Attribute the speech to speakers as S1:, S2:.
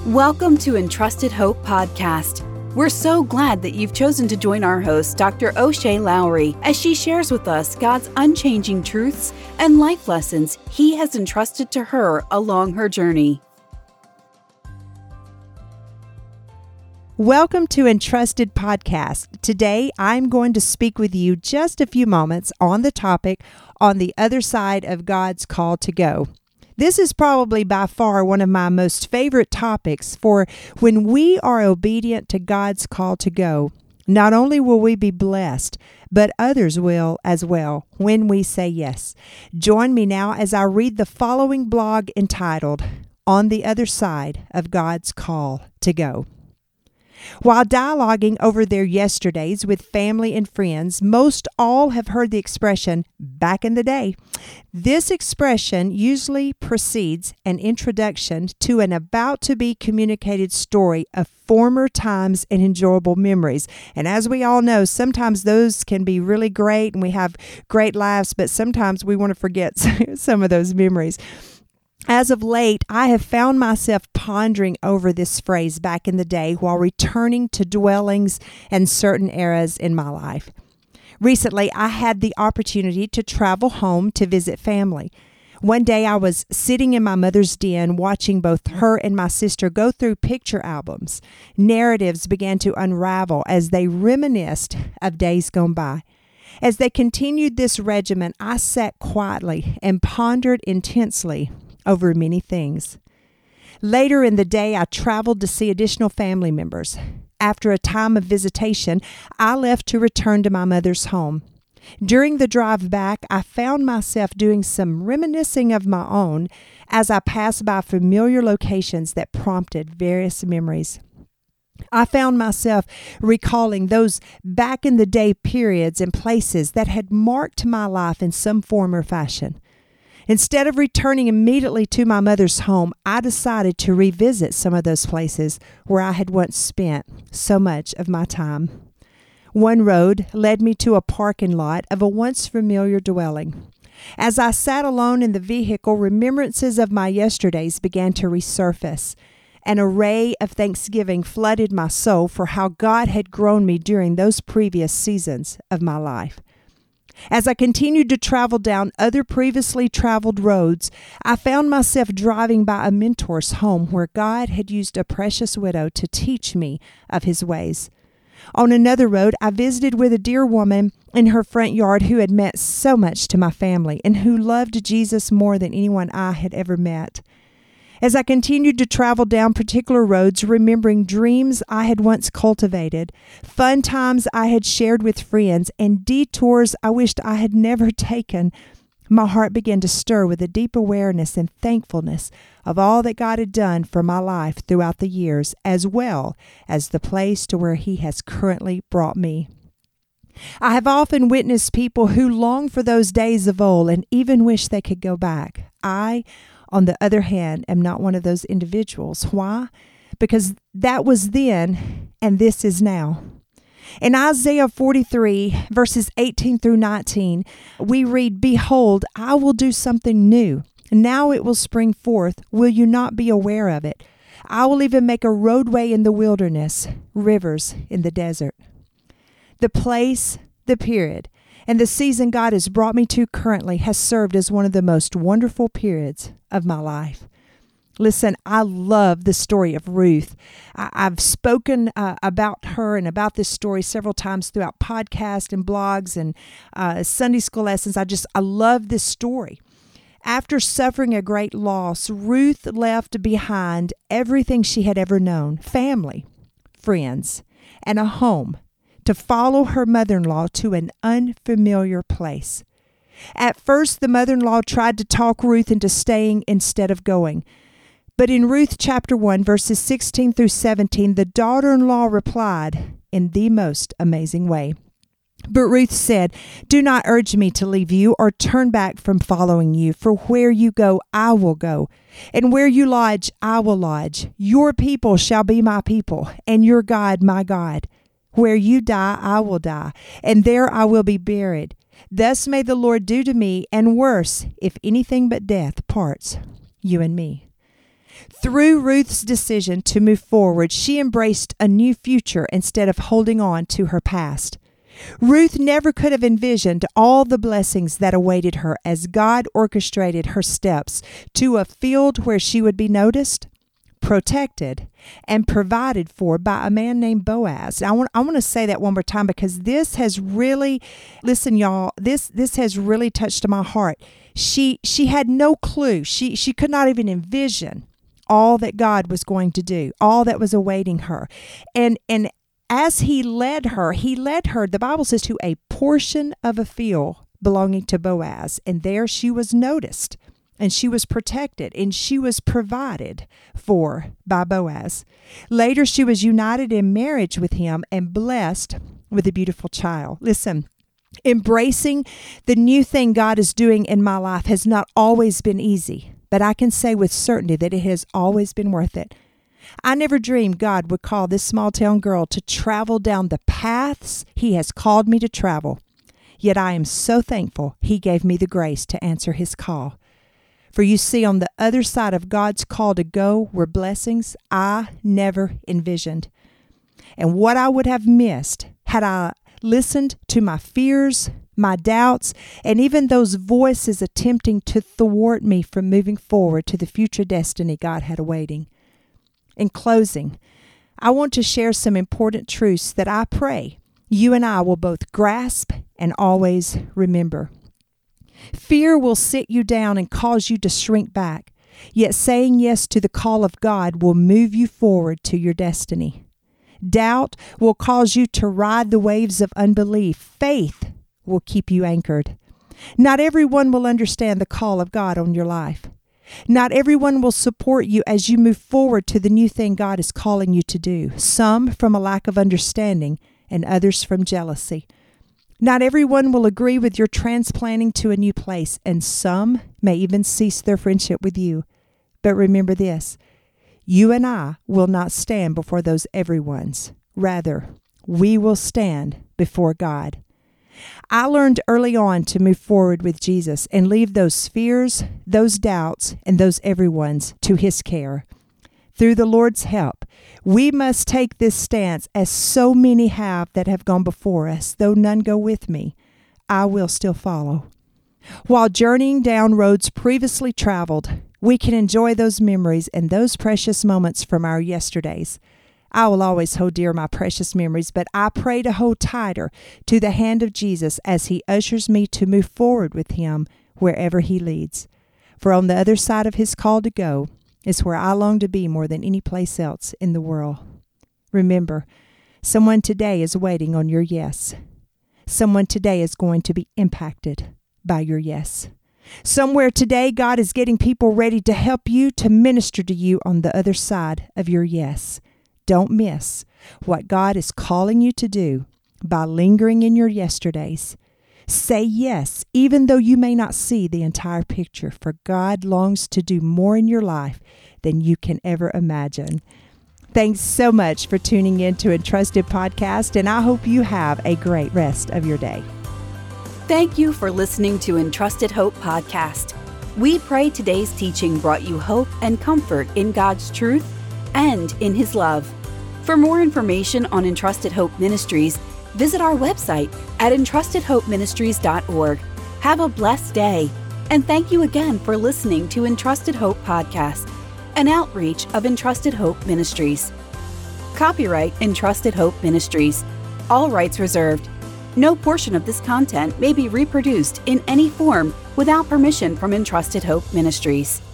S1: Welcome to Entrusted Hope Podcast. We're so glad that you've chosen to join our host, Dr. O'Shea Lowry, as she shares with us God's unchanging truths and life lessons He has entrusted to her along her journey.
S2: Welcome to Entrusted Podcast. Today, I'm going to speak with you just a few moments on the topic on the other side of God's call to go. This is probably by far one of my most favorite topics, for when we are obedient to God's call to go, not only will we be blessed, but others will as well when we say yes. Join me now as I read the following blog entitled, On the Other Side of God's Call to Go. While dialoguing over their yesterdays with family and friends, most all have heard the expression, back in the day. This expression usually precedes an introduction to an about-to-be communicated story of former times and enjoyable memories. And as we all know, sometimes those can be really great and we have great laughs, but sometimes we want to forget some of those memories. As of late, I have found myself pondering over this phrase back in the day while returning to dwellings and certain eras in my life. Recently, I had the opportunity to travel home to visit family. One day, I was sitting in my mother's den watching both her and my sister go through picture albums. Narratives began to unravel as they reminisced of days gone by. As they continued this regimen, I sat quietly and pondered intensely over many things. Later in the day, I traveled to see additional family members. After a time of visitation, I left to return to my mother's home. During the drive back, I found myself doing some reminiscing of my own as I passed by familiar locations that prompted various memories. I found myself recalling those back in the day periods and places that had marked my life in some form or fashion. Instead of returning immediately to my mother's home, I decided to revisit some of those places where I had once spent so much of my time. One road led me to a parking lot of a once familiar dwelling. As I sat alone in the vehicle, remembrances of my yesterdays began to resurface. An array of thanksgiving flooded my soul for how God had grown me during those previous seasons of my life. As I continued to travel down other previously traveled roads, I found myself driving by a mentor's home where God had used a precious widow to teach me of His ways. On another road, I visited with a dear woman in her front yard who had meant so much to my family and who loved Jesus more than anyone I had ever met. As I continued to travel down particular roads, remembering dreams I had once cultivated, fun times I had shared with friends, and detours I wished I had never taken, my heart began to stir with a deep awareness and thankfulness of all that God had done for my life throughout the years, as well as the place to where He has currently brought me. I have often witnessed people who long for those days of old and even wish they could go back. I, on the other hand, am not one of those individuals. Why? Because that was then and this is now. In Isaiah 43, verses 18 through 19, we read, "Behold, I will do something new. Now it will spring forth. Will you not be aware of it? I will even make a roadway in the wilderness, rivers in the desert." The place, the period, and the season God has brought me to currently has served as one of the most wonderful periods of my life. Listen, I love the story of Ruth. I've spoken about her and about this story several times throughout podcasts and blogs and Sunday school lessons. I love this story. After suffering a great loss, Ruth left behind everything she had ever known, family, friends, and a home, to follow her mother-in-law to an unfamiliar place. At first, the mother-in-law tried to talk Ruth into staying instead of going. But in Ruth chapter 1, verses 16 through 17, the daughter-in-law replied in the most amazing way. But Ruth said, "Do not urge me to leave you or turn back from following you, for where you go, I will go, and where you lodge, I will lodge. Your people shall be my people, and your God my God. Where you die, I will die, and there I will be buried. Thus may the Lord do to me, and worse, if anything but death parts you and me." Through Ruth's decision to move forward, she embraced a new future instead of holding on to her past. Ruth never could have envisioned all the blessings that awaited her as God orchestrated her steps to a field where she would be noticed, protected, and provided for by a man named Boaz. I want to say that one more time because this has really, listen y'all, this has really touched my heart. She had no clue. She could not even envision all that God was going to do, all that was awaiting her. And as he led her, the Bible says, to a portion of a field belonging to Boaz. And there she was noticed, and she was protected, and she was provided for by Boaz. Later, she was united in marriage with him and blessed with a beautiful child. Listen, embracing the new thing God is doing in my life has not always been easy, but I can say with certainty that it has always been worth it. I never dreamed God would call this small town girl to travel down the paths He has called me to travel. Yet I am so thankful He gave me the grace to answer His call. For you see, on the other side of God's call to go were blessings I never envisioned. And what I would have missed had I listened to my fears, my doubts, and even those voices attempting to thwart me from moving forward to the future destiny God had awaiting. In closing, I want to share some important truths that I pray you and I will both grasp and always remember. Fear will sit you down and cause you to shrink back, yet saying yes to the call of God will move you forward to your destiny. Doubt will cause you to ride the waves of unbelief. Faith will keep you anchored. Not everyone will understand the call of God on your life. Not everyone will support you as you move forward to the new thing God is calling you to do. Some from a lack of understanding and others from jealousy. Not everyone will agree with your transplanting to a new place, and some may even cease their friendship with you. But remember this, you and I will not stand before those everyones. Rather, we will stand before God. I learned early on to move forward with Jesus and leave those fears, those doubts, and those everyones to His care. Through the Lord's help, we must take this stance as so many have that have gone before us. Though none go with me, I will still follow. While journeying down roads previously traveled, we can enjoy those memories and those precious moments from our yesterdays. I will always hold dear my precious memories, but I pray to hold tighter to the hand of Jesus as He ushers me to move forward with Him wherever He leads. For on the other side of His call to go is where I long to be more than any place else in the world. Remember, someone today is waiting on your yes. Someone today is going to be impacted by your yes. Somewhere today, God is getting people ready to help you, to minister to you on the other side of your yes. Don't miss what God is calling you to do by lingering in your yesterdays. Say yes, even though you may not see the entire picture, for God longs to do more in your life than you can ever imagine. Thanks so much for tuning in to Entrusted Podcast, and I hope you have a great rest of your day.
S1: Thank you for listening to Entrusted Hope Podcast. We pray today's teaching brought you hope and comfort in God's truth and in His love. For more information on Entrusted Hope Ministries, visit our website at entrustedhopeministries.org. Have a blessed day, and thank you again for listening to Entrusted Hope Podcast, an outreach of Entrusted Hope Ministries. Copyright Entrusted Hope Ministries. All rights reserved. No portion of this content may be reproduced in any form without permission from Entrusted Hope Ministries.